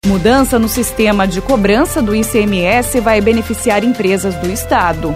Mudança no sistema de cobrança do ICMS vai beneficiar empresas do Estado.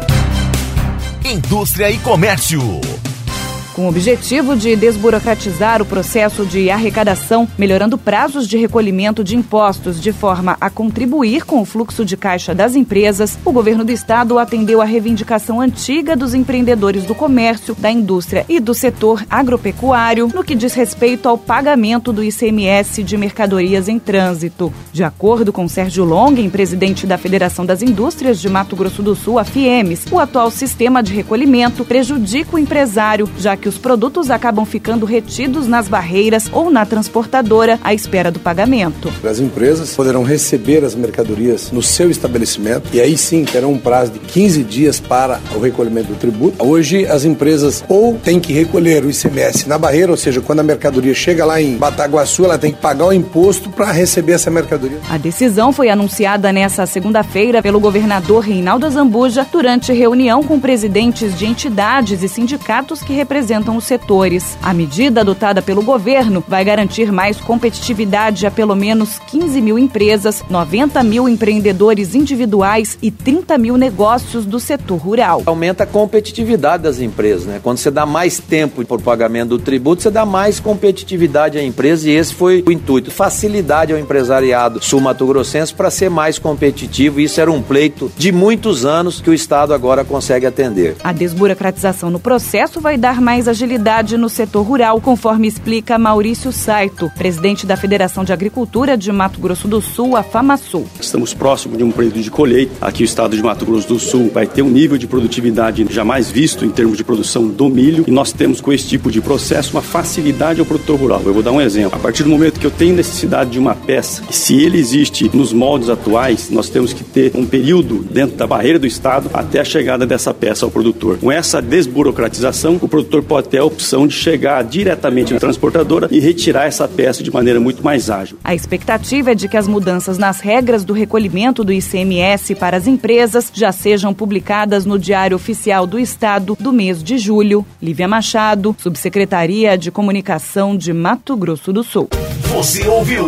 Indústria e Comércio. Com o objetivo de desburocratizar o processo de arrecadação, melhorando prazos de recolhimento de impostos de forma a contribuir com o fluxo de caixa das empresas, o governo do estado atendeu à reivindicação antiga dos empreendedores do comércio, da indústria e do setor agropecuário no que diz respeito ao pagamento do ICMS de mercadorias em trânsito. De acordo com Sérgio Longen, presidente da Federação das Indústrias de Mato Grosso do Sul, a FIEMES, o atual sistema de recolhimento prejudica o empresário, já que os produtos acabam ficando retidos nas barreiras ou na transportadora à espera do pagamento. As empresas poderão receber as mercadorias no seu estabelecimento e aí sim terão um prazo de 15 dias para o recolhimento do tributo. Hoje as empresas ou têm que recolher o ICMS na barreira, ou seja, quando a mercadoria chega lá em Bataguaçu, ela tem que pagar o imposto para receber essa mercadoria. A decisão foi anunciada nesta segunda-feira pelo governador Reinaldo Azambuja durante reunião com presidentes de entidades e sindicatos que representam os setores. A medida adotada pelo governo vai garantir mais competitividade a pelo menos 15 mil empresas, 90 mil empreendedores individuais e 30 mil negócios do setor rural. Aumenta a competitividade das empresas, né? Quando você dá mais tempo por pagamento do tributo, você dá mais competitividade à empresa e esse foi o intuito. Facilidade ao empresariado sul-mato-grossense para ser mais competitivo. Isso era um pleito de muitos anos que o Estado agora consegue atender. A desburocratização no processo vai dar mais agilidade no setor rural, conforme explica Maurício Saito, presidente da Federação de Agricultura de Mato Grosso do Sul, a FAMASUL. Estamos próximos de um período de colheita. Aqui o estado de Mato Grosso do Sul vai ter um nível de produtividade jamais visto em termos de produção do milho e nós temos com esse tipo de processo uma facilidade ao produtor rural. Eu vou dar um exemplo. A partir do momento que eu tenho necessidade de uma peça, e se ele existe nos moldes atuais, nós temos que ter um período dentro da barreira do estado até a chegada dessa peça ao produtor. Com essa desburocratização, o produtor pode ter a opção de chegar diretamente na transportadora e retirar essa peça de maneira muito mais ágil. A expectativa é de que as mudanças nas regras do recolhimento do ICMS para as empresas já sejam publicadas no Diário Oficial do Estado do mês de julho. Lívia Machado, Subsecretaria de Comunicação de Mato Grosso do Sul. Você ouviu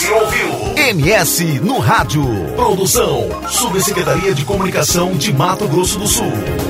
MS no Rádio. Produção, Subsecretaria de Comunicação de Mato Grosso do Sul.